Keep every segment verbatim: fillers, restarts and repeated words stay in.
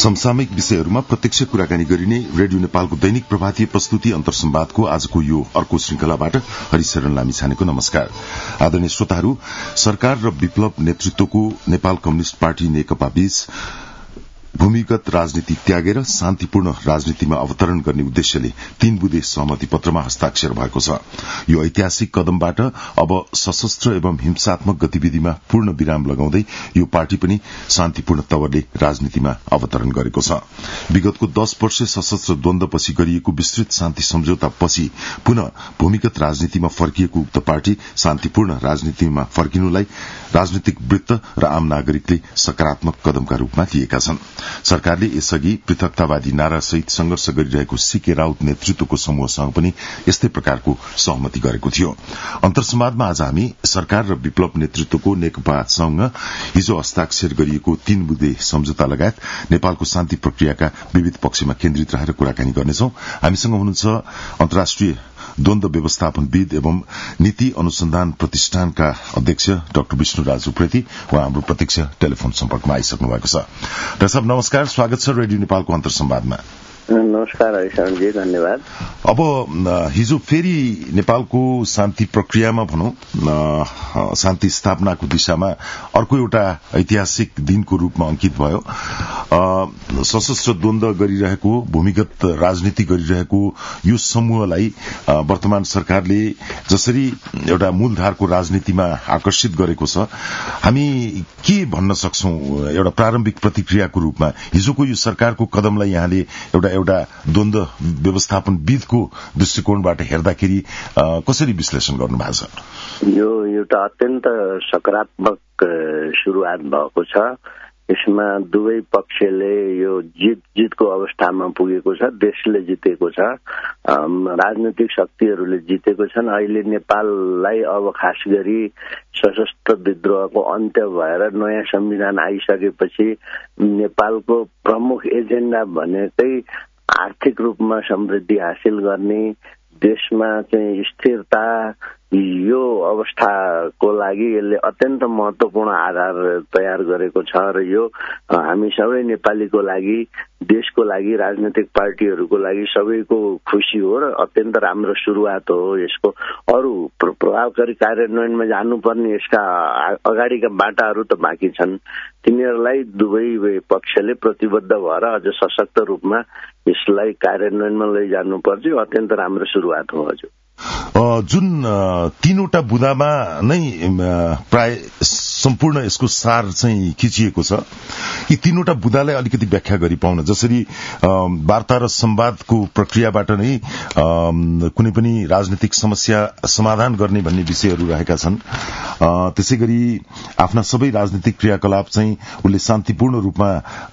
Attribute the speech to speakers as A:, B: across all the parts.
A: समसामयिक विषयहरूमा प्रत्यक्ष कुराकानी गरिने रेडियो नेपालको दैनिक प्रभातीय प्रस्तुति अन्तर्संवादको आजको यो अर्को श्रृंखलाबाट हरिशरण लामिछानेको नमस्कार। आदरणीय श्रोताहरू, सरकार र विप्लव नेतृत्वको नेपाल कम्युनिष्ट पार्टी नेकपा बीच भूमिगत राजनीति त्यागेर शान्तिपूर्ण राजनीतिमा अवतरण गर्ने उद्देश्यले तीन बुँदे सहमति पत्रमा हस्ताक्षर भएको छ। यो ऐतिहासिक कदमबाट अब सशस्त्र एवं हिंसात्मक गतिविधिमा पूर्ण विराम लगाउँदै यो पार्टी पनि शान्तिपूर्ण तवरले राजनीतिमा अवतरण गरेको छ। विगतको दश वर्ष सशस्त्र द्वन्द्वपछि गरिएको विस्तृत शान्ति सम्झौता पछि पुनः भूमिगत राजनीतिमा फर्किएको उक्त पार्टी शान्तिपूर्ण राजनीतिमा फर्किनुलाई राजनीतिक वृत्त र आम नागरिकले सकारात्मक कदमका रूपमा लिएका छन्। सरकारले यसअघि पृथकतावादी नारासहित संघर्ष गरिरहेको सीके राउत नेतृत्वको समूहसँग पनि यस्तै प्रकारको सहमति गरेको थियो। अन्तर्संवादमा आज हामी सरकार र विप्लव नेतृत्वको नेकपासँग हिजो हस्ताक्षर गरिएको तीन बुँदे सम्झौता लगायत नेपालको शान्ति प्रक्रियाका विविध पक्षमा केन्द्रित रहेर कुराकानी गर्नेछौं। हामीसँग हुनुहुन्छ अन्तर्राष्ट्रिय द्वन्द्व व्यवस्थापनविद एवं नीति अनुसन्धान प्रतिष्ठानका अध्यक्ष डाक्टर विष्णुराज उप्रेती। उहाँ हाम्रो प्रत्यक्ष टेलिफोन सम्पर्कमा आइसक्नु भएको छ। डाक्टर साहब नमस्कार, स्वागत छ रेडियो नेपालको अन्तर्संवादमा।
B: नमस्कार हरिशरणजी, धन्यवाद।
A: अब हिजो फेरि नेपालको शान्ति प्रक्रियामा भनौं शान्ति स्थापनाको दिशामा अर्को एउटा ऐतिहासिक दिनको रूपमा अंकित भयो। सशस्त्र द्वन्द्व गरिरहेको भूमिगत राजनीति गरिरहेको यो समूहलाई वर्तमान सरकारले जसरी एउटा मूलधारको राजनीतिमा आकर्षित गरेको छ, हामी के भन्न सक्छौं एउटा प्रारम्भिक प्रतिक्रियाको रूपमा हिजोको यो सरकारको कदमलाई यहाँले एउटा एउटा द्वन्द्व व्यवस्थापनविदको दृष्टिकोणबाट हेर्दाखेरि कसरी विश्लेषण गर्नु भएको छ?
B: यो एउटा अत्यन्त सकारात्मक सुरुवात भएको छ। यसमा दुवै पक्षले यो जित जितको अवस्थामा पुगेको छ। देशले जितेको छ, राजनीतिक शक्तिहरूले जितेको छन्। अहिले नेपाललाई अब खास गरी सशस्त्र विद्रोहको अन्त्य भएर नयाँ संविधान आइसकेपछि नेपालको प्रमुख एजेन्डा भनेकै आर्थिक रूपमा समृद्धि हासिल गर्ने, देशमा चाहिँ स्थिरता, यो अवस्थाको लागि यसले अत्यन्त महत्वपूर्ण आधार तयार गरेको छ र यो हामी सबै नेपालीको लागि, देशको लागि, राजनीतिक पार्टीहरूको लागि सबैको खुशी हो र अत्यन्त राम्रो सुरुवात हो। यसको अरू प्रभावकारी कार्यान्वयनमा जानुपर्ने यसका अगाडिका बाटाहरू त बाँकी छन्। तिनीहरूलाई दुवै पक्षले प्रतिबद्ध भएर अझ सशक्त रूपमा यसलाई कार्यान्वयनमा लैजानुपर्छ। यो अत्यन्त राम्रो सुरुवात हो। हजुर,
A: जुन तीनवटा बुँदामा नै प्राय सम्पूर्ण यसको सार चाहिँ खिचिएको छ, यी तीनवटा बुँदालाई अलिकति व्याख्या गरी पाउन, जसरी वार्ता र संवादको प्रक्रियाबाट नै कुनै पनि राजनीतिक समस्या समाधान गर्ने भन्ने विषयहरू रहेका छन्। त्यसै गरी आफ्ना सबै राजनीतिक क्रियाकलाप चाहिँ उसले शान्तिपूर्ण रूपमा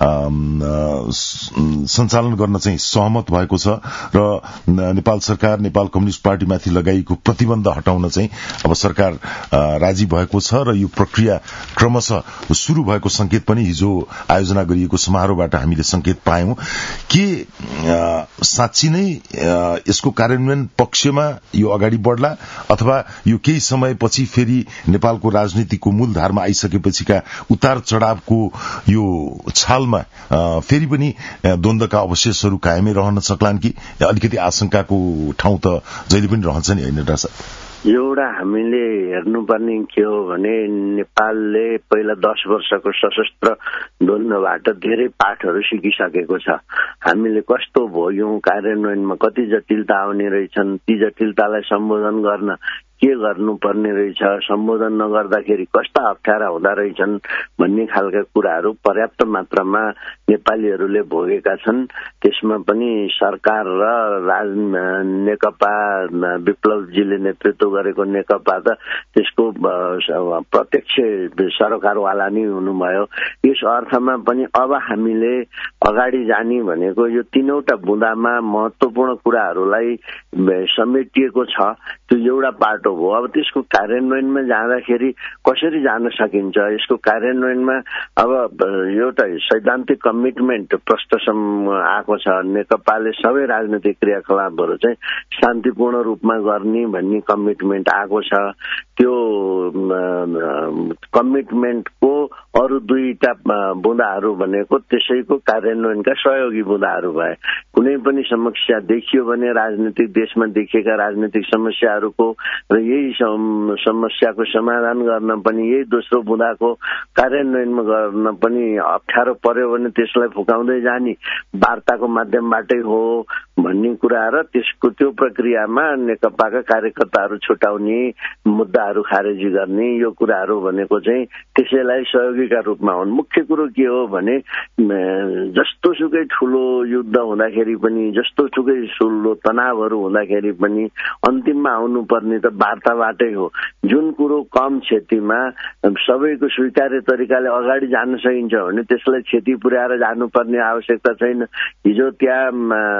A: सञ्चालन गर्न चाहिँ सहमत भएको छ र नेपाल सरकार, नेपाल कम्युनिष्ट पार्टीमाथि लगाइएको प्रतिबन्ध हटाउन चाहिँ अब सरकार राजी भएको छ र यो प्रक्रिया क्रमशः शुरू भएको संकेत पनि हिजो आयोजना गरिएको समारोहबाट हामीले संकेत पायौं। के साँच्ची नै यसको कार्यान्वयन पक्षमा यो अगाडि बढ्ला अथवा यो केही समयपछि फेरि नेपालको राजनीतिको मूलधारमा आइसकेपछिका उतार चढ़ावको यो छालमा फेरि पनि द्वन्द्वका अवशेषहरू कायमै रहन सक्लान् कि अलिकति आशंकाको ठाउँ त जहिले पनि रहन्छ नि, होइन डाक्टर साहब?
B: एउटा हामीले हेर्नुपर्ने के हो भने नेपालले पहिला दश वर्षको सशस्त्र द्वन्द्वबाट धेरै पाठहरू सिकिसकेको छ। हामीले कस्तो भोग्यौं, कार्यान्वयनमा कति जटिलता आउने रहेछन्, ती जटिलतालाई सम्बोधन गर्न के गर्नुपर्ने रहेछ, सम्बोधन नगर्दाखेरि कस्ता अप्ठ्यारा हुँदा रहेछन् भन्ने खालका कुराहरू पर्याप्त मात्रामा नेपालीहरूले भोगेका छन्। त्यसमा पनि सरकार र राज नेकपा विप्लवजीले नेतृत्व गरेको नेकपा त त्यसको प्रत्यक्ष सरकारवाला नै हुनुभयो। यस अर्थमा पनि अब हामीले अगाडि जाने भनेको यो तीनवटा बुँदामा महत्वपूर्ण कुराहरूलाई समेटिएको छ। त्यो एउटा बाटो हो। अब त्यसको कार्यान्वयनमा जाँदाखेरि कसरी जान सकिन्छ, यसको कार्यान्वयनमा अब एउटा सैद्धान्तिक कमिटमेन्ट प्रश्नसम्म आएको छ। नेकपाले सबै राजनीतिक क्रियाकलापहरू चाहिँ शान्तिपूर्ण रूपमा गर्ने भन्ने कमिटमेन्ट आएको छ। त्यो कमिटमेन्टको अरू दुईटा बुँदाहरू भनेको त्यसैको कार्यान्वयनका सहयोगी बुँदाहरू भए। कुनै पनि समस्या देखियो भने राजनीतिक देशमा देखिएका राजनीतिक समस्याहरूको र यही समस्याको समाधान गर्न पनि यही दोस्रो बुँदाको कार्यान्वयनमा गर्न पनि अप्ठ्यारो पर्यो भने त्यसलाई फुकाउँदै जाने वार्ताको माध्यमबाटै हो भन्ने कुरा र त्यसको त्यो प्रक्रियामा नेकपाका कार्यकर्ताहरू छुटाउने, मुद्दाहरू खारेजी गर्ने, यो कुराहरू भनेको चाहिँ त्यसैलाई सहयोगीका रूपमा हुन्। मुख्य कुरो के हो भने जस्तो सुकै ठुलो युद्ध हुँदाखेरि पनि, जस्तो सुकै ठुलो तनावहरू हुँदाखेरि पनि अन्तिममा आउनुपर्ने त वार्ताबाटै हो। जुन कुरो कम क्षतिमा सबैको स्वीकार्य तरिकाले अगाडि जान सकिन्छ भने त्यसलाई क्षति पुर्याएर जानुपर्ने आवश्यकता छैन। हिजो त्यहाँ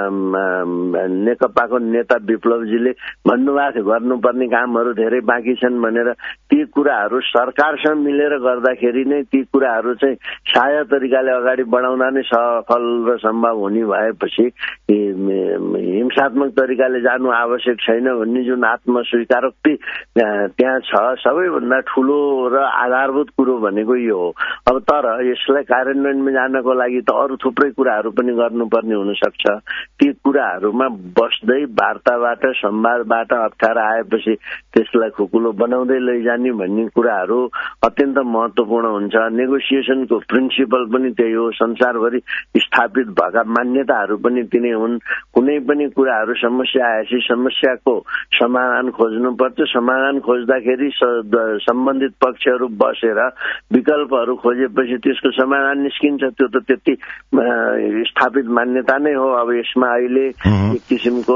B: नेकपाको नेता विप्लवजीले भन्नुभएको थियो गर्नुपर्ने कामहरू धेरै बाँकी छन् भनेर। ती कुराहरू सरकारसँग मिलेर गर्दाखेरि नै ती कुराहरू चाहिँ साझा तरिकाले अगाडि बढाउँदा नै सफल र सम्भव हुने भएपछि हिंसात्मक तरिकाले जानु आवश्यक छैन भन्ने जुन आत्मस्वीकारोक्ति त्यहाँ छ, सबैभन्दा ठुलो र आधारभूत कुरो भनेको यो हो। अब तर यसलाई कार्यान्वयनमा जानको लागि त अरू थुप्रै कुराहरू पनि गर्नुपर्ने हुनसक्छ। ती कुराहरूमा बस्दै वार्ताबाट, संवादबाट अप्ठ्यारा आएपछि त्यसलाई खुकुलो बनाउँदै लैजाने भन्ने कुराहरू अत्यन्त महत्वपूर्ण हुन्छ। नेगोसिएसनको प्रिन्सिपल पनि त्यही हो। संसारभरि स्थापित भएका मान्यताहरू पनि तिनै हुन्। कुनै पनि कुराहरू समस्या आएपछि समस्याको समाधान खोज्नुपर्छ। समाधान खोज्दाखेरि सम्बन्धित पक्षहरू बसेर विकल्पहरू खोजेपछि त्यसको समाधान निस्किन्छ। त्यो त त्यति स्थापित मान्यता नै हो। अब यसमा अहिले एक किसिमको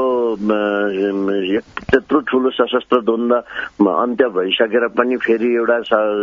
B: त्यत्रो ठुलो सशस्त्र द्वन्द्व अन्त्य भइसकेर पनि फेरि एउटा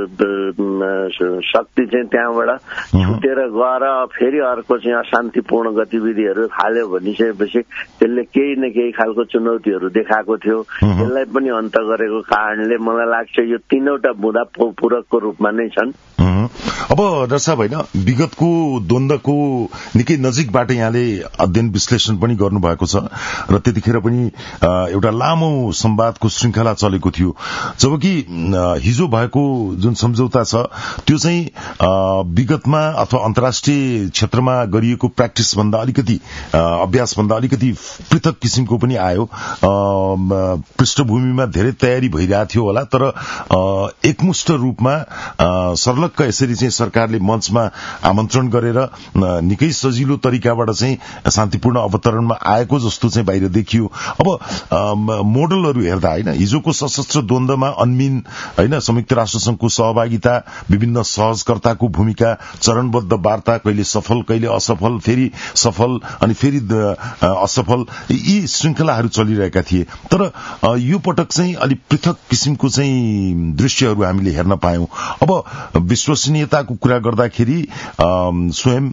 B: शक्ति चाहिँ त्यहाँबाट छुटेर गएर फेरि अर्को चाहिँ अशान्तिपूर्ण गतिविधिहरू थाल्यो भनिसकेपछि त्यसले केही न केही खालको चुनौतीहरू देखाएको थियो। त्यसलाई पनि अन्त गरेको कारणले मलाई लाग्छ यो तीनवटा बुँदा पूरकको रूपमा नै छन्।
A: अब डाक्टर साहब, होइन, विगतको द्वन्द्वको निकै नजिकबाट यहाँले अध्ययन विश्लेषण पनि गर्नुभएको छ र त्यतिखेर पनि एउटा लामो संवादको श्रृंखला चलेको थियो। जबकि हिजो भएको जुन सम्झौता छ त्यो चाहिँ विगतमा अथवा अन्तर्राष्ट्रिय क्षेत्रमा गरिएको प्र्याक्टिस भन्दा अलिकति अभ्यास भन्दा अलिकति पृथक किसिमको पनि आयो। पृष्ठभूमिमा धेरै तयारी भइरहेको थियो होला, तर एकमुष्ट रूपमा सर्लक्क यसरी चाहिँ सरकारले मञ्चमा आमन्त्रण गरेर निकै सजिलो तरिकाबाट चाहिँ शान्तिपूर्ण अवतरणमा आएको जस्तो चाहिँ बाहिर देखियो। अब मोडलहरू हेर्दा, होइन, हिजोको सशस्त्र द्वन्द्वमा अन्मिन, होइन, संयुक्त राष्ट्र संघको सहभागिता, विभिन्न सहजकर्ताको भूमिका, चरणबद्ध वार्ता, कहिले सफल कहिले असफल, फेरि सफल अनि फेरि असफल, यी श्रृंखलाहरू चलिरहेका थिए। तर यो पटक चाहिँ अलिक पृथक किसिमको चाहिँ दृश्यहरू हामीले हेर्न पायौं। अब विश्वसनीयताको कुरा गर्दाखेरि स्वयं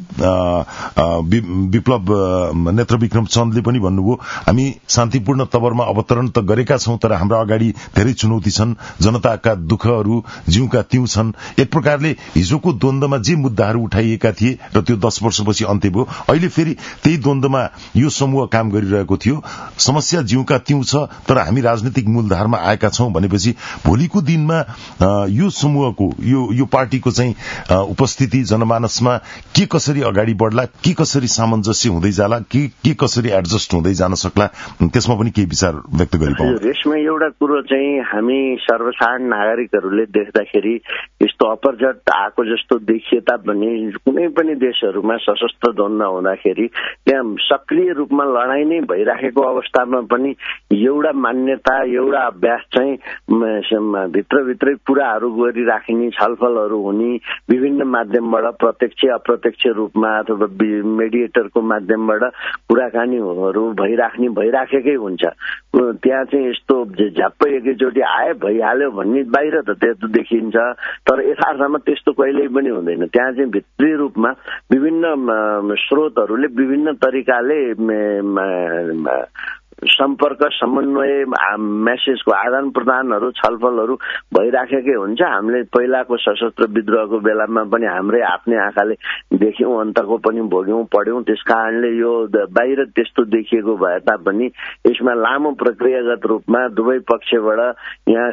A: विप्लव नेत्र विक्रम चन्दले पनि भन्नुभयो, हामी शान्तिपूर्ण तवरमा अवतरण त गरेका छौं, तर हाम्रो अगाडि धेरै चुनौती छन्, जनताका दुःखहरू जिउका त्यौं छन्। एक प्रकारले हिजोको द्वन्द्वमा जे मुद्दाहरू उठाइएका थिए र त्यो दश वर्षपछि अन्त्य भयो, अहिले फेरि त्यही द्वन्द्वमा यो समूह काम गरिरहेको थियो। समस्या जिउका त्यौं छ, तर हामी राजनीतिक मूलधारमा आएका छौं भनेपछि भोलिको दिनमा यो समूहको यो यो पार्टीको चाहिँ उपस्थिति जनमानसमा के कसरी अगाडि बढ्ला, के कसरी सामञ्जस्य हुँदै जाला, के के कसरी एडजस्ट हुँदै जान सक्ला, त्यसमा पनि केही विचार व्यक्त गरिपाउँ।
B: यसमा एउटा कुरो चाहिँ हामी सर्वसाधारण नागरिकहरूले देख्दाखेरि यस्तो अपरझट आएको जस्तो देखिए तापनि कुनै पनि देशहरूमा सशस्त्र द्वन्द्व हुँदाखेरि त्यहाँ सक्रिय रूपमा लडाईँ नै भइराखेको अवस्थामा पनि एउटा मान्यता, एउटा अभ्यास चाहिँ भित्रभित्रै कुराहरू गरिराख्ने, छलफलहरू हुने, विभिन्न माध्यमबाट प्रत्यक्ष अप्रत्यक्ष रूपमा अथवा मेडिएटरको माध्यमबाट कुराकानीहरू भइराख्ने भइराखेकै हुन्छ। त्यहाँ चाहिँ यस्तो झ्याप्पै एकैचोटि आए भइहाल्यो भन्ने बाहिर त त्यस्तो देखिन्छ, तर यथार्थमा त्यस्तो कहिल्यै पनि हुँदैन। त्यहाँ चाहिँ भित्री रूपमा विभिन्न स्रोतहरूले विभिन्न तरिकाले सम्पर्क समन्वय मेसेजको आदान प्रदानहरू छलफलहरू भइराखेकै हुन्छ। हामीले पहिलाको सशस्त्र विद्रोहको बेलामा पनि हाम्रै आफ्नै आँखाले देख्यौं, अन्तको पनि भोग्यौं पढ्यौं। त्यस कारणले यो बाहिर त्यस्तो देखिएको भए तापनि यसमा लामो प्रक्रियागत रूपमा दुवै पक्षबाट यहाँ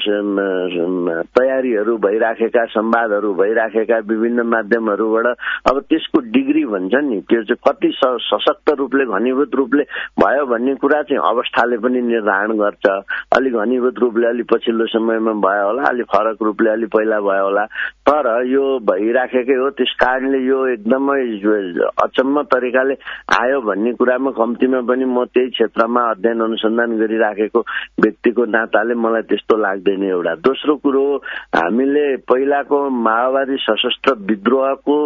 B: तयारीहरू भइराखेका, संवादहरू भइराखेका विभिन्न माध्यमहरूबाट अब त्यसको डिग्री भन्छ नि, त्यो चाहिँ कति सशक्त रूपले घनीभूत रूपले भयो भन्ने कुरा चाहिँ अवस्थाले पनि निर्धारण गर्छ। अलि घनीभूत रूपले अलि पछिल्लो समयमा भयो होला, अलि फरक रूपले अलि पहिला भयो होला, तर यो भइराखेकै हो। त्यस कारणले यो एकदमै अचम्म तरिकाले आयो भन्ने कुरामा कम्तीमा पनि म त्यही क्षेत्रमा अध्ययन अनुसन्धान गरिराखेको व्यक्तिको नाताले मलाई त्यस्तो लाग्दैन। एउटा दोस्रो कुरो, हामीले पहिलाको माओवादी सशस्त्र विद्रोहको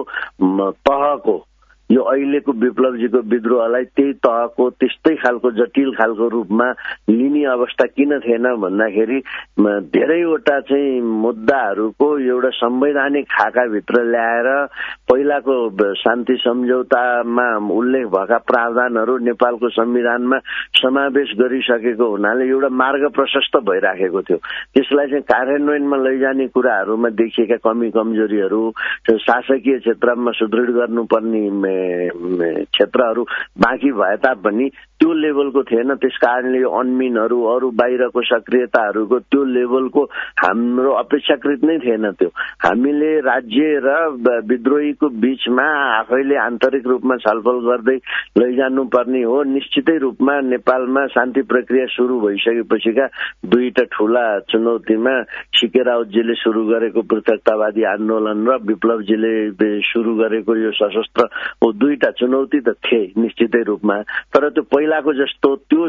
B: तहको यो अहिलेको विप्लवजीको विद्रोहलाई त्यही तहको त्यस्तै खालको जटिल खालको रूपमा लिने अवस्था किन थिएन भन्दाखेरि धेरैवटा चाहिँ मुद्दाहरूको एउटा संवैधानिक खाकाभित्र ल्याएर पहिलाको शान्ति सम्झौतामा उल्लेख भएका प्रावधानहरू नेपालको संविधानमा समावेश गरिसकेको हुनाले एउटा मार्ग प्रशस्त भइराखेको थियो। त्यसलाई चाहिँ कार्यान्वयनमा लैजाने कुराहरूमा देखिएका कमी कमजोरीहरू, शासकीय क्षेत्रमा सुदृढ गर्नुपर्ने क्षेत्रहरू बाँकी भए तापनि त्यो लेभलको थिएन। त्यस कारणले यो अन्मिनहरू, अरू बाहिरको सक्रियताहरूको त्यो लेभलको हाम्रो अपेक्षाकृत नै थिएन। त्यो हामीले राज्य र विद्रोहीको बीचमा आफैले आन्तरिक रूपमा छलफल गर्दै लैजानुपर्ने हो। निश्चितै रूपमा नेपालमा शान्ति प्रक्रिया सुरु भइसकेपछिका दुईटा ठूला चुनौतीमा सिके राउतजीले सुरु गरेको पृथकतावादी आन्दोलन र विप्लवजीले सुरु गरेको यो सशस्त्र दुईटा चुनौती त थिए निश्चितै रूपमा, तर त्यो पहिलाको जस्तो त्यो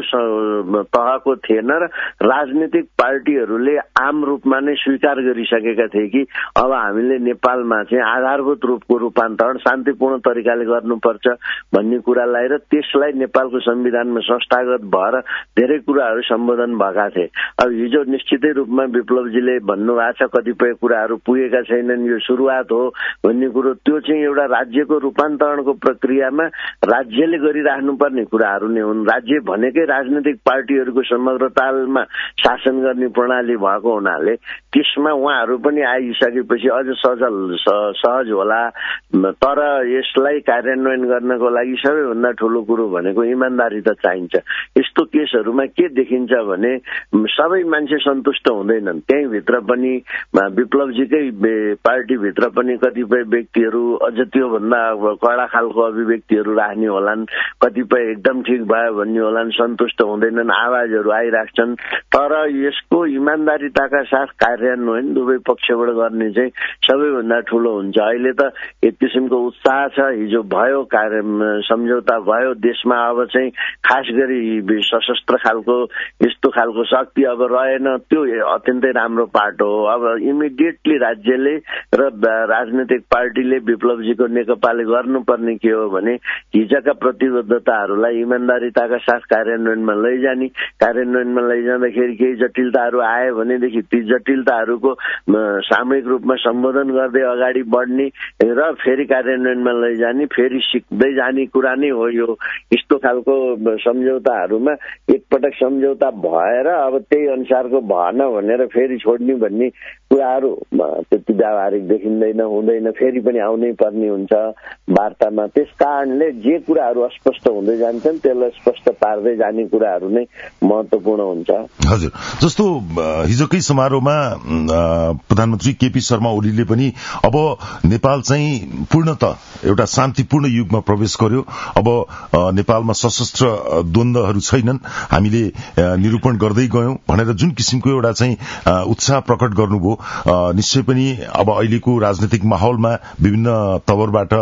B: तहको थिएन र राजनीतिक पार्टीहरूले आम रूपमा नै स्वीकार गरिसकेका थिए कि अब हामीले नेपालमा चाहिँ आधारभूत रूपको रूपान्तरण शान्तिपूर्ण तरिकाले गर्नुपर्छ भन्ने कुरालाई र त्यसलाई नेपालको संविधानमा संस्थागत भएर धेरै कुराहरू सम्बोधन भएका थिए। अब हिजो निश्चितै रूपमा विप्लवजीले भन्नुभएको छ कतिपय कुराहरू पुगेका छैनन्, यो सुरुवात हो भन्ने कुरो, त्यो चाहिँ एउटा राज्यको रूपान्तरणको प्रक्रियामा राज्यले गरिराख्नुपर्ने कुराहरू नै हुन्। राज्य भनेकै राजनीतिक पार्टीहरूको समग्रतामा शासन गर्ने प्रणाली भएको हुनाले त्यसमा उहाँहरू पनि आइसकेपछि अझ सजल सहज होला। तर यसलाई कार्यान्वयन गर्नको लागि सबैभन्दा ठूलो कुरो भनेको इमान्दारी त चाहिन्छ। यस्तो केसहरूमा के देखिन्छ भने सबै मान्छे सन्तुष्ट हुँदैनन्। त्यहीँभित्र पनि विप्लवजीकै पार्टीभित्र पनि कतिपय व्यक्तिहरू अझ त्योभन्दा कडा खालको अभिव्यक्तिहरू राख्ने होलान्, कतिपय एकदम ठिक भयो भन्ने होलान्, सन्तुष्ट हुँदैनन्, आवाजहरू आइराख्छन्। तर यसको इमान्दारीताका साथ कार्यान्वयन दुवै पक्षबाट गर्ने चाहिँ सबैभन्दा ठूलो हुन्छ। अहिले त एक किसिमको उत्साह छ, हिजो भयो कार्य सम्झौता भयो देशमा, अब चाहिँ खास गरी सशस्त्र खालको यस्तो खालको शक्ति अब रहेन, त्यो अत्यन्तै राम्रो पाटो हो। अब इमिडिएटली राज्यले र राजनीतिक पार्टीले विप्लवजीको नेकपाले गर्नुपर्ने के हो भने हिजोका प्रतिबद्धताहरूलाई इमान्दारीताका साथ कार्यान्वयनमा लैजाने, कार्यान्वयनमा लैजाँदाखेरि केही जटिलताहरू आयो भनेदेखि ती जटिलताहरूको सामूहिक रूपमा सम्बोधन गर्दै अगाडि बढ्ने र फेरि कार्यान्वयनमा लैजाने, फेरि सिक्दै जाने कुरा नै हो। यो यस्तो खालको सम्झौताहरूमा एकपटक सम्झौता भएर अब त्यही अनुसारको भएन भनेर फेरि छोड्ने भन्ने कुराहरू त्यति व्यावहारिक देखिँदैन, हुँदैन, फेरि पनि आउनै पर्ने हुन्छ वार्तामा। त्यस कारणले जे कुराहरू अस्पष्ट हुँदै जान्छन् त्यसलाई स्पष्ट पार्दै जाने कुराहरू नै महत्वपूर्ण हुन्छ।
A: हजुर, जस्तो हिजोकै समारोहमा प्रधानमन्त्री केपी शर्मा ओलीले पनि अब नेपाल चाहिँ पूर्णतः एउटा शान्तिपूर्ण युगमा प्रवेश गर्यो, अब नेपालमा सशस्त्र द्वन्द्वहरू छैनन्, हामीले निरूपण गर्दै गयौं भनेर जुन किसिमको एउटा चाहिँ उत्साह प्रकट गर्नुभयो, निश्चय पनि अब अहिलेको राजनीतिक माहौलमा विभिन्न तवरबाट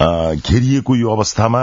A: घेरिएको यो अवस्थामा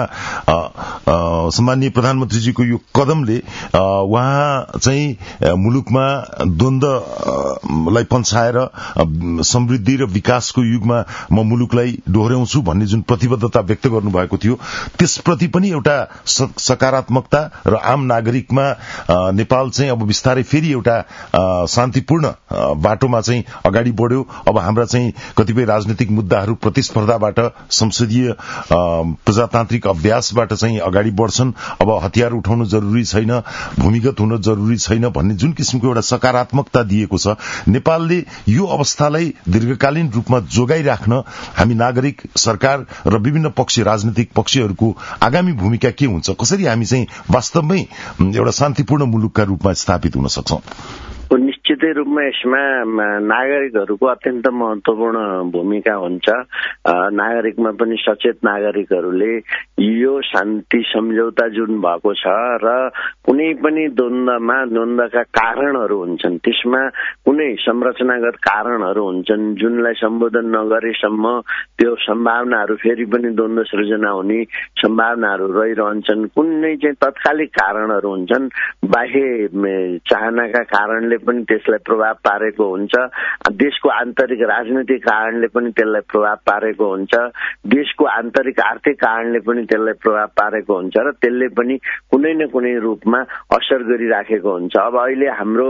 A: सम्माननीय प्रधानमन्त्रीजीको यो कदमले उहाँ चाहिँ मुलुकमा द्वन्द्व लाई पन्छाएर समृद्धि र विकासको युगमा म मुलुकलाई डोहोर्याउँछु भन्ने जुन प्रतिबद्धता व्यक्त गर्नुभएको थियो त्यसप्रति पनि एउटा सकारात्मकता र आम नागरिकमा नेपाल चाहिँ अब बिस्तारै फेरि एउटा शान्तिपूर्ण बाटोमा चाहिँ अगाडि बढ्यो। अब हाम्रा चाहिँ कतिपय राजनीतिक मुद्दाहरू प्रतिस्पर्धाबाट संसदीय प्रजातान्त्रिक अभ्यासबाट चाहिँ अगाडि बढ्छन्। अब हतियार उठाउनु जरुरी छैन, भूमिगत हुन जरुरी छैन भन्ने जुन किसिमको एउटा सकारात्मकता दिएको छ, नेपालले यो अवस्थालाई दीर्घकालीन रूपमा जोगाइराख्न हामी नागरिक, सरकार र विभिन्न पक्ष राजनीतिक पक्षहरूको आगामी भूमिका के हुन्छ, कसरी हामी चाहिँ वास्तवमै एउटा शान्तिपूर्ण मुलुकका रूपमा स्थापित हुन सक्छौं?
B: निश्चितै रूपमा यसमा नागरिकहरूको अत्यन्त महत्वपूर्ण भूमिका हुन्छ। नागरिकमा पनि सचेत नागरिकहरूले यो शान्ति सम्झौता जुन भएको छ र कुनै पनि द्वन्द्वमा द्वन्द्वका कारणहरू हुन्छन्, त्यसमा कुनै संरचनागत कारणहरू हुन्छन् जुनलाई सम्बोधन नगरेसम्म त्यो सम्भावनाहरू फेरि पनि द्वन्द्व सृजना हुने सम्भावनाहरू रहिरहन्छन्। कुनै चाहिँ तत्कालिक कारणहरू हुन्छन्, बाह्य चाहनाका कारणले पनि त्यसलाई प्रभाव पारेको हुन्छ, देशको आन्तरिक राजनीतिक कारणले पनि त्यसलाई प्रभाव पारेको हुन्छ, देशको आन्तरिक आर्थिक कारणले पनि त्यसलाई प्रभाव पारेको हुन्छ र त्यसले पनि कुनै न कुनै रूपमा असर गरिराखेको हुन्छ। अब अहिले हाम्रो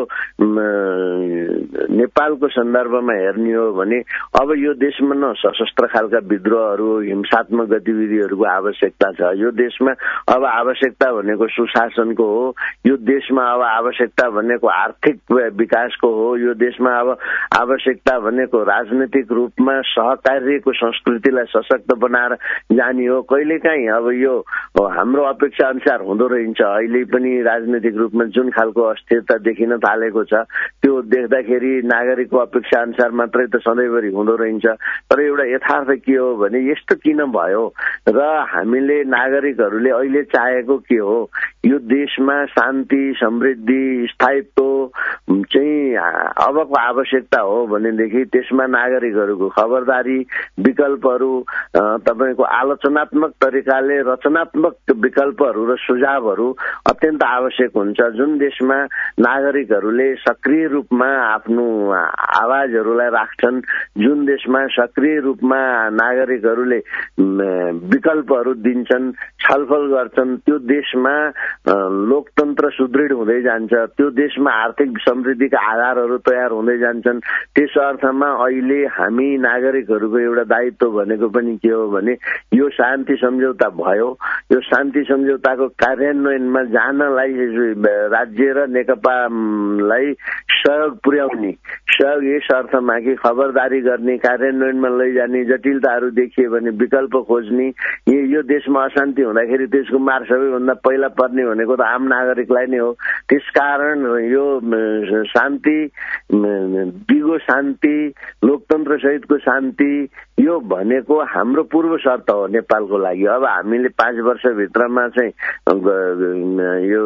B: नेपालको सन्दर्भमा हेर्ने हो भने अब यो देशमा न सशस्त्र खालका विद्रोहहरू, हिंसात्मक गतिविधिहरूको आवश्यकता छ। यो देशमा अब आवश्यकता भनेको सुशासनको हो, यो देशमा अब आवश्यकता भनेको आर्थिक विकासको हो, यो देशमा अब आवश्यकता भनेको राजनीतिक रूपमा सहकार्यको संस्कृतिलाई सशक्त बनाएर जाने हो। कहिलेकाहीँ अब यो हाम्रो अपेक्षा अनुसार हुँदो रहन्छ। अहिले पनि राजनीतिक रूपमा जुन खालको अस्थिरता देखिन थालेको छ त्यो देख्दाखेरि नागरिकको अपेक्षा अनुसार मात्रै त सधैँभरि हुँदो रहन्छ। तर एउटा यथार्थ के हो भने यस्तो किन भयो र हामीले नागरिकहरूले अहिले चाहेको के हो? यो देशमा शान्ति, समृद्धि, स्थायित्व चाहिँ अबको आवश्यकता हो भनेदेखि त्यसमा नागरिकहरूको खबरदारी, विकल्पहरू, तपाईको आलोचनात्मक तरिकाले रचनात्मक विकल्पहरू र सुझावहरू अत्यन्त आवश्यक हुन्छ। जुन देशमा नागरिकहरूले सक्रिय रूपमा आफ्नो आवाजहरूलाई राख्छन्, जुन देशमा सक्रिय रूपमा नागरिकहरूले विकल्पहरू दिन्छन्, छलफल गर्छन्, त्यो देशमा लोकतन्त्र सुदृढ हुँदै जान्छ, त्यो देशमा आर्थिक समृद्धिका आधारहरू तयार हुँदै जान्छन्। त्यस अर्थमा अहिले हामी नागरिकहरूको एउटा दायित्व भनेको पनि के हो भने यो शान्ति सम्झौता भयो, यो शान्ति सम्झौताको कार्यान्वयनमा जानलाई राज्य र नेकपालाई सहयोग पुर्याउने, सहयोग यस अर्थमा कि खबरदारी गर्ने, कार्यान्वयनमा लैजाने, जटिलताहरू देखिए भने विकल्प खोज्ने। यो देशमा अशान्ति हुँदाखेरि त्यसको मार सबैभन्दा पहिला पर्ने भनेको त आम नागरिकलाई नै हो। त्यसकारण यो शान्ति, दिगो शान्ति, लोकतन्त्र सहितको शान्ति यो भनेको हाम्रो पूर्व शर्त हो नेपालको लागि। अब हामीले पाँच वर्षभित्रमा चाहिँ यो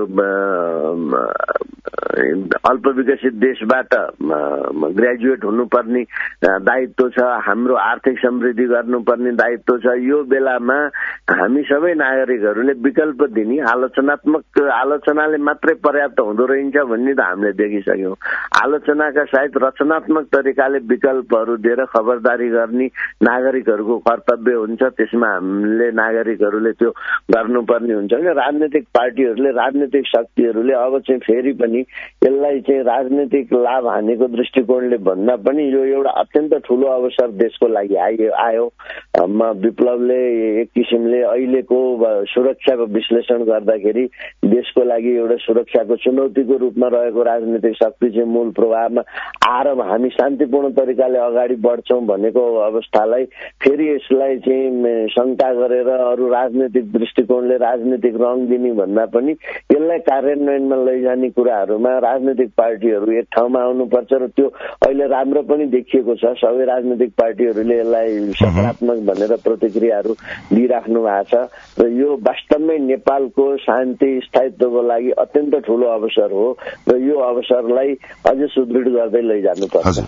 B: अल्प विकसित देशबाट ग्रेजुएट हुनुपर्ने दायित्व छ, हाम्रो आर्थिक समृद्धि गर्नुपर्ने दायित्व छ। यो बेलामा हामी सबै नागरिकहरूले विकल्प दिने, आलोचनात्मक आलोचनाले मात्रै पर्याप्त हुँदो रहन्छ भन्ने त हामीले देखिसक्यौँ। आलोचनाका साथ रचनात्मक तरिकाले विकल्पहरू दिएर खबरदारी गर्ने नागरिकहरूको कर्तव्य हुन्छ। त्यसमा हामीले नागरिकहरूले त्यो गर्नुपर्ने हुन्छ। राजनीतिक पार्टीहरूले, राजनीतिक शक्तिहरूले अब चाहिँ फेरि पनि यसलाई चाहिँ राजनीतिक लाभ हानेको दृष्टिकोणले भन्दा पनि यो एउटा अत्यन्त ठूलो अवसर देशको लागि आयो आयो विप्लवले एक किसिमले अहिलेको सुरक्षाको विश्लेषण गर्दाखेरि देशको लागि एउटा सुरक्षाको चुनौतीको रूपमा रहेको राजनीतिक शक्ति चाहिँ मूल प्रभावमा आएर हामी शान्तिपूर्ण तरिकाले अगाडि बढ्छौँ भनेको अवस्थालाई फेरि यसलाई चाहिँ शङ्का गरेर अरू राजनीतिक दृष्टिकोणले राजनीतिक रङ दिने भन्दा पनि यसलाई कार्यान्वयनमा लैजाने कुराहरूमा राजनीतिक पार्टीहरू एक ठाउँमा आउनुपर्छ र त्यो अहिले राम्रो पनि देखिएको छ। सबै राजनीतिक पार्टीहरूले यसलाई सकारात्मक भनेर प्रतिक्रियाहरू दिइराख्नु भएको छ र यो वास्तवमै नेपालको शान्ति स्थायित्वको लागि अत्यन्त ठूलो अवसर हो र यो अवसरलाई अझ सुदृढ गर्दै लैजानुपर्छ।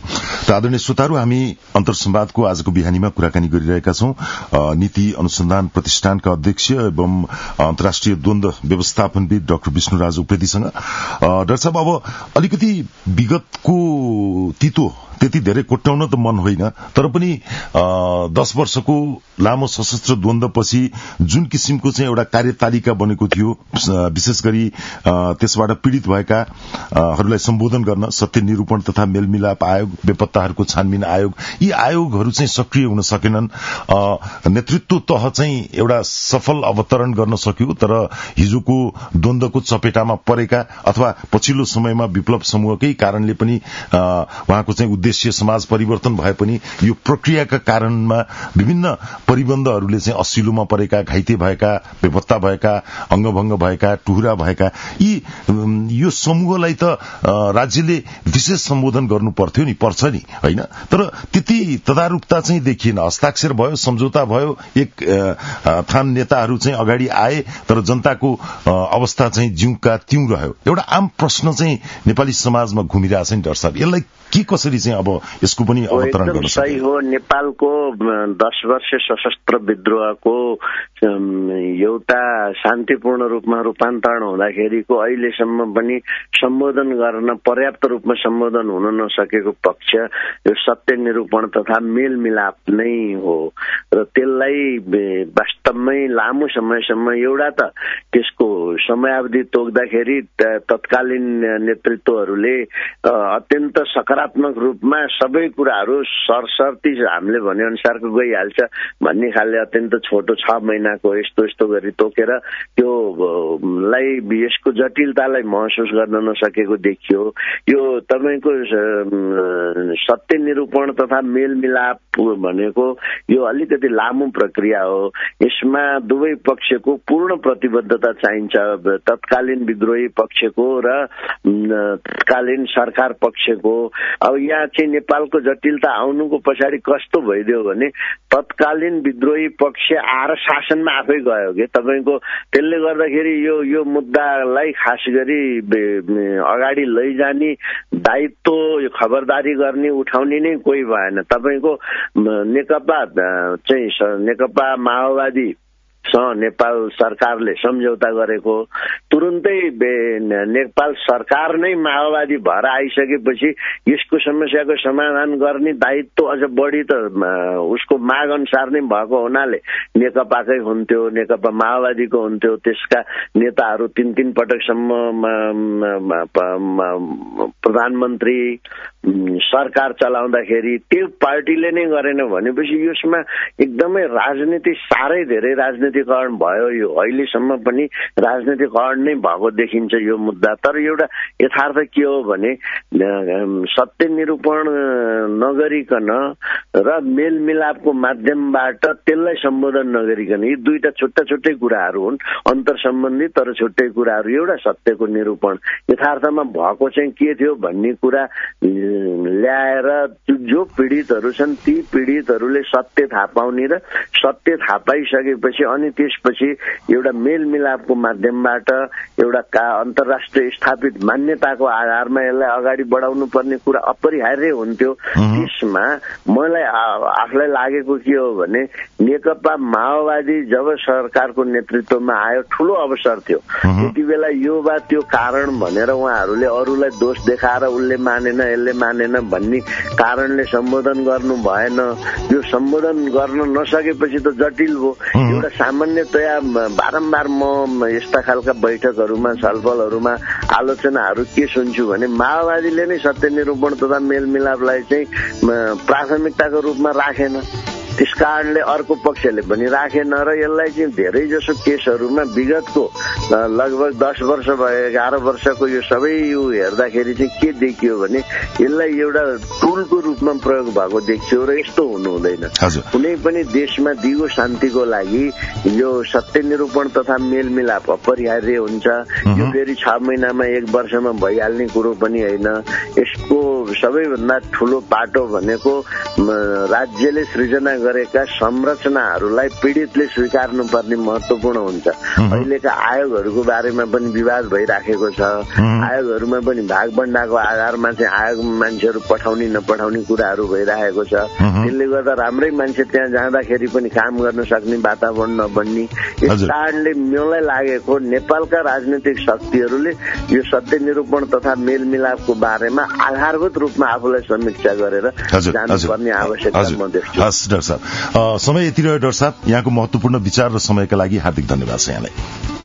A: र आदरणीय श्रोताहरू, हामी अन्तर्संवादको आजको बिहानीमा कुराकानी गरिरहेका छौं नीति अनुसन्धान प्रतिष्ठानका अध्यक्ष एवं अन्तर्राष्ट्रिय द्वन्द्व व्यवस्थापनविद डाक्टर विष्णुराज उप्रेतीसँग। डाक्टर साहब, अब अलिकति विगतको तितो त्यति धेरै कोट्याउन त मन होइन, तर पनि दश वर्षको लामो सशस्त्र द्वन्द्वपछि जुन किसिमको चाहिँ एउटा कार्यतालिका बनेको थियो, विशेष गरी त्यसबाट पीड़ित भएकाहरूलाई सम्बोधन गर्न सत्य निरूपण तथा मेलमिलाप आयोग, बेपत्ताहरूको छानबिन आयोग, यी आयोगहरू चाहिँ सक्रिय हुन सकेनन्। नेतृत्व तह चाहिँ एउटा सफल अवतरण गर्न सक्यो, तर हिजोको द्वन्द्वको चपेटामा परेका अथवा पछिल्लो समयमा विप्लव समूहकै कारणले पनि उहाँको चाहिँ उद्देश्य समाज परिवर्तन भए पनि यो प्रक्रियाका कारणमा विभिन्न परिबन्धहरूले चाहिँ असिलोमा परेका, घाइते भएका, बेपत्ता भएका, अंगभंग भएका, टुहुरा भएका यी यो समूहलाई त राज्यले विशेष सम्बोधन गर्नु पर्थ्यो नि, पर्छ नि, होइन? तर त्यति तदारुकता चाहिँ देखिएन। हस्ताक्षर भयो, सम्झौता भयो, एक थान नेताहरू चाहिँ अगाडि आए, तर जनताको अवस्था चाहिँ जिउका त्यौं रह्यो। एउटा आम प्रश्न चाहिँ नेपाली समाजमा घुमिरहेछ नि डाक्टर साहब, यसलाई के कसरी चाहिँ अब यसको पनि अवतरण गर्न सकिन्छ?
B: सही हो। नेपालको दश वर्ष सशस्त्र विद्रोहको एउटा शान्तिपूर्ण रूपमा रूपान्तरण हुँदाखेरिको अहिलेसम्म पनि सम्बोधन गर्न पर्याप्त रूपमा सम्बोधन हुन नसकेको पक्ष यो सत्य निरूपण तथा मेलमिलाप नै हो र त्यसलाई वास्तवमै लामो समयसम्म एउटा त त्यसको समयावधि तोक्दाखेरि तत्कालीन नेतृत्वहरूले अत्यन्त सकारात्मक रूपमा सबै कुराहरू सरसर्ती हामीले भने अनुसारको गइहाल्छ भन्ने खाले अत्यन्त छोटो छ महिनाको यस्तो यस्तो गरी तोकेर त्यो लाई यसको जटिलतालाई महसुस गर्न नसकेको देखियो। यो तपाईको सत्य निरूपण तथा मेलमिलाप भनेको यो अलिकति लामो प्रक्रिया हो। यसमा दुवै पक्षको पूर्ण प्रतिबद्धता चाहिन्छ, तत्कालीन विद्रोही पक्षको र तत्कालीन सरकार पक्षको। अब यहाँ चाहिँ नेपालको जटिलता आउनुको पछाडि कस्तो भइदियो भने तत्कालीन विद्रोही पक्ष आएर शासनमा आफै गयो कि तपाईको, त्यसले गर्दाखेरि यो यो मुद्दालाई खास गरी अगाडि लैजाने दायित्व, खबरदारी गर्ने, उठाउने नै कोही भएन। तपाईको नेकपा चाहिँ नेकपा माओवादी नेपाल सरकारले सम्झौता गरेको तुरुन्तै नेपाल सरकार नै माओवादी भएर आइसकेपछि यसको समस्याको समाधान गर्ने दायित्व अझ बढी त उसको माग अनुसार नै भएको हुनाले नेकपाकै हुन्थ्यो, नेकपा माओवादीको हुन्थ्यो। त्यसका नेताहरू तीन तीन पटकसम्म प्रधानमन्त्री सरकार चलाउँदाखेरि त्यो पार्टीले नै गरेन भनेपछि यसमा एकदमै राजनीति, साह्रै धेरै राजनीतिकरण भयो। यो अहिलेसम्म पनि राजनीतिकरण नै भएको देखिन्छ यो मुद्दा। तर एउटा यथार्थ के हो भने सत्य निरूपण नगरिकन र मेलमिलापको माध्यमबाट त्यसलाई सम्बोधन नगरिकन, यी दुईटा छुट्टा छुट्टै कुराहरू हुन्, अन्तर सम्बन्धित तर छुट्टै कुराहरू। एउटा सत्यको निरूपण यथार्थमा भएको चाहिँ के थियो भन्ने कुरा ल्याएर जो पीडितहरू छन् ती पीडितहरूले सत्य थाहा पाउने र सत्य थाहा पाइसकेपछि अनि त्यसपछि एउटा मेलमिलापको माध्यमबाट एउटा का अन्तर्राष्ट्रिय स्थापित मान्यताको आधारमा यसलाई अगाडि बढाउनु पर्ने कुरा अपरिहार्य हुन्थ्यो। त्यसमा मलाई आफूलाई लागेको के हो भने नेकपा माओवादी जब सरकारको नेतृत्वमा आयो ठूलो अवसर थियो। त्यति बेला यो वा त्यो कारण भनेर उहाँहरूले अरूलाई दोष देखाएर उसले मानेन यसले मानेन भन्ने कारणले सम्बोधन गर्नु भएन। यो सम्बोधन गर्न नसकेपछि त जटिल हो। एउटा सामान्यतया बारम्बार म यस्ता खालका बैठकहरूमा, छलफलहरूमा आलोचनाहरू के सुन्छु भने माओवादीले नै सत्य निरूपण तथा मेलमिलापलाई चाहिँ प्राथमिकताको रूपमा राखेन, त्यस कारणले अर्को पक्षले पनि राखेन र यसलाई चाहिँ धेरै जसो केसहरूमा विगतको लगभग दस वर्ष भयो, एघार वर्षको यो सबै यो हेर्दाखेरि चाहिँ के देखियो भने यसलाई एउटा टुलको रूपमा प्रयोग भएको देखियो र यस्तो हुनु हुँदैन। कुनै पनि देशमा दिगो शान्तिको लागि यो सत्य निरूपण तथा मेलमिलाप अपरिहार्य हुन्छ। यो फेरि छ महिनामा एक वर्षमा भइहाल्ने कुरो पनि होइन। यसको सबैभन्दा ठूलो पाटो भनेको राज्यले सृजना गरेका संरचनाहरूलाई पीडितले स्वीकार्नुपर्ने महत्वपूर्ण हुन्छ। अहिलेका आयोगहरूको बारेमा पनि विवाद भइराखेको छ। आयोगहरूमा पनि भागभण्डाको आधारमा चाहिँ आयोग मान्छेहरू पठाउने नपठाउने कुराहरू भइरहेको छ। त्यसले गर्दा राम्रै मान्छे त्यहाँ जाँदाखेरि पनि काम गर्न सक्ने वातावरण नबन्ने यस कारणले मलाई लागेको नेपालका राजनीतिक शक्तिहरूले यो सत्य निरूपण तथा मेलमिलापको बारेमा आधारभूत रूपमा आफूलाई समीक्षा गरेर जानुपर्ने आवश्यकता म देख्छु।
A: हस् डाक्टर साहब, समय यति रह्यो डाक्टर साहब। यहाँको महत्वपूर्ण विचार र समयका लागि हार्दिक धन्यवाद छ यहाँलाई।